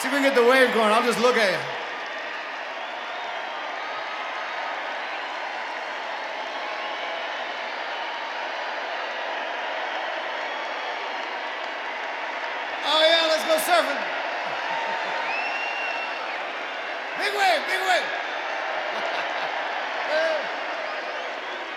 See if we can get the wave going. I'll just look at you. Oh yeah, let's go surfing. Big wave, big wave.